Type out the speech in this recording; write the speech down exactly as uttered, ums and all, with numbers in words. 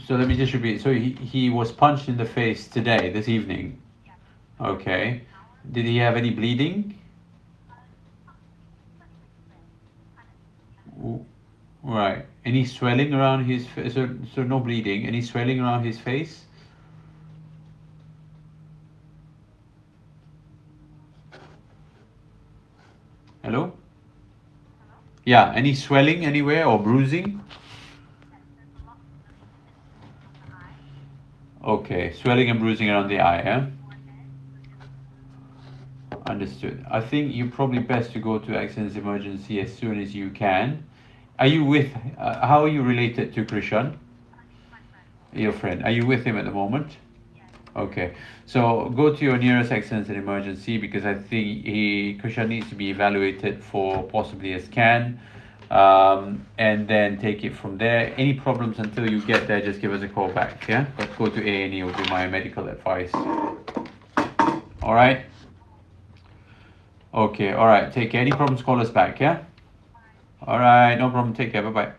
So let me just repeat. So he, he was punched in the face today, this evening. Okay. Did he have any bleeding? W- Right. Any swelling around his face? So, so no bleeding. Any swelling around his face? Hello? Yeah. Any swelling anywhere or bruising? Okay. Swelling and bruising around the eye, yeah? Understood. I think you're probably best to go to accidents emergency as soon as you can. Are you with, uh, how are you related to Krishan? Your friend. Are you with him at the moment? Okay. So go to your nearest accidents and emergency because I think he, Krishan needs to be evaluated for possibly a scan. Um, and then take it from there. Any problems until you get there, just give us a call back, yeah? But go to A and E or do my medical advice. All right? Okay, all right. Take care. Any problems, call us back, yeah? All right, no problem. Take care. Bye bye.